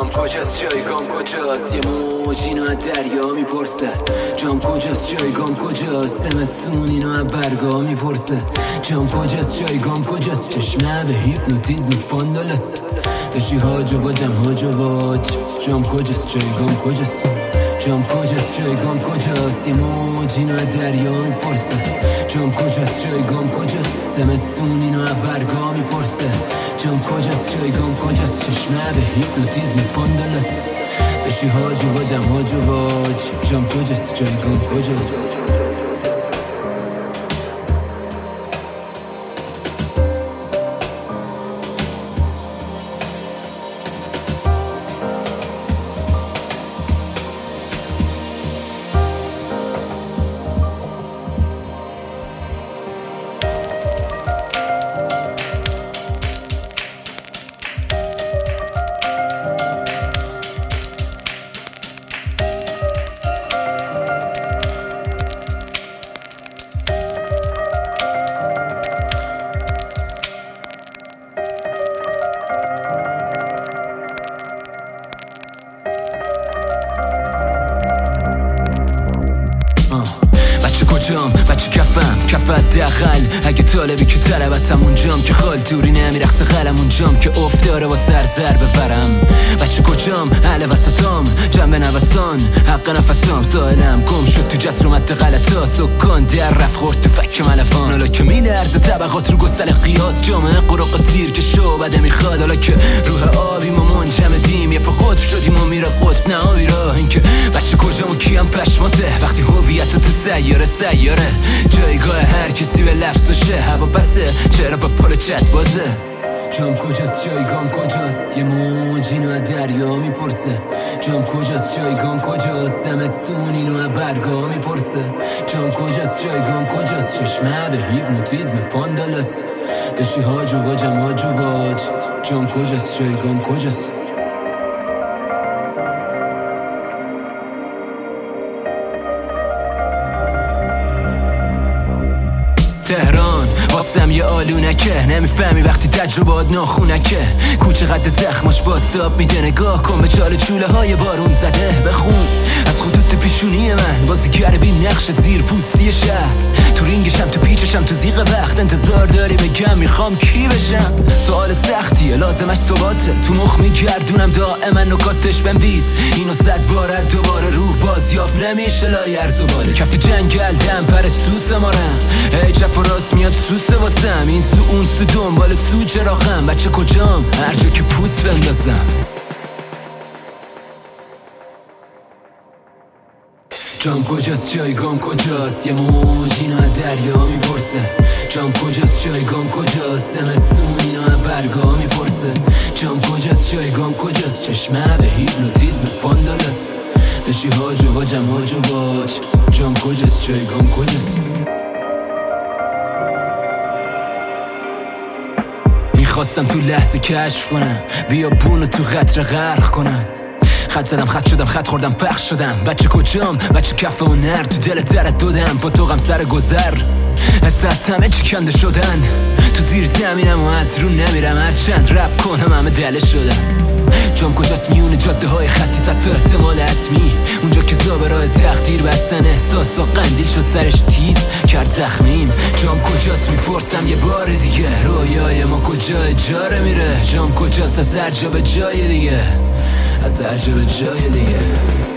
جام کجاست جایگام کجاست یه موج اینو از دریا میپرسه جام کجاست جایگام کجاست زمستون اینو از برگا میپرسه جام کجاست جایگام کجاست چشمه به هیپنوتیزم پاندالست داشتی هاج و واجم هاج و واج جام کجاست جایگام کجاست جام کجاست جایگام کجاست یه موج اینو از دریا میپرسه جام کجاست جایگام کجاست زمستون اینو از برگا میپرسه جام کجاست جایگام کجاست چشمه به هیپنوتیزم پاندالست داشتی هاج و واجم هاج و واج جام کجاست جایگام کجاست بچه کفم کفت دقل اگه طالبی که طلبتم اونجام که خال دوری نمیرخص قلم اونجام که افتاره و سر بفرم بچه کجام اهل وسطام جنب نوستان حق نفسام سائلم گم شد تو جسر و مد غلطا سکان در رفت خورد تو فک ملفان حالا که میلرزه طبقات رو گسل قیاس جامعه قرق سیر که شو بده میخواد حالا که روح آبیم و منجمدیم یه پا قطب شدیم و میره قطب نه آبی راه این که بچه کجام و کیم پشماته وقتی هویت تو سیاره جایگاه هر کسی به لفظشه هوا بسه چرا با پل چت بازه جام کجاست جایگام کجاست یه موج اینو از دریا میپرسه جام کجاست جایگام کجاست زمستون اینو از برگا میپرسه جام کجاست جایگام کجاست چشمه به هیپنوتیزم پاندالست داشتی هاج و واجم هاج و واج جام کجاست جایگام کجاست تهران واسم یه آلونکه نمیفهمی وقتی تجربات ناخونکه کوچه قد زخماش باستاب میده نگاه کن به چاله چوله های بارون زده بخون از خطوط پیشونی من بازیگر بی نقش زیر پوستی شهر تو رینگشم تو پیچشم تو زیغ وقت انتظار داری بگم میخوام کی بشم سوال سختیه لازمش ثباته تو مخ میگردونم دائما نکاتش بنویس اینو 100 بار دوباره روح بازیافت نمیشه لای ارز و باله کف جنگل دم پر سوس مارم ای چپ و راست میاد سوسه واسم این سو اون سو دنبال سو چراغم بچه کجام هر جا که پوست بندازم جام کجاست جایگام کجاست یه موج اینو از دریا میپرسه جام کجاست جایگام کجاست زمستون اینو از برگا میپرسه جام کجاست جایگام کجاست چشمه به هیپنوتیزم پاندالست داشتی هاج و واجم هاج و واج جام کجاست جایگام کجاست میخواستم تو لحظه کشف کنم بیابونو تو قطره غرق کنم خط زدم خط شدم خط خوردم پخش شدم بچه کجام بچه کفه و نر تو دل درت دادم با تو غم سر گذر از همه چی کنده شدن تو زیر زمینم و از رو نمیرم هرچند رپ کنم همه دله شدن جام کجاست میونه جاده های خطی صد تا احتمال حتمی اونجا که زابرای تقدیر بستن احساس و قندیل شد سرش تیز کرد زخمیم جام کجاست میپرسم یه بار دیگه رویای ما کجای جاره میره جام کجاست از هر جا به جای دیگه از هر جا به جای دیگه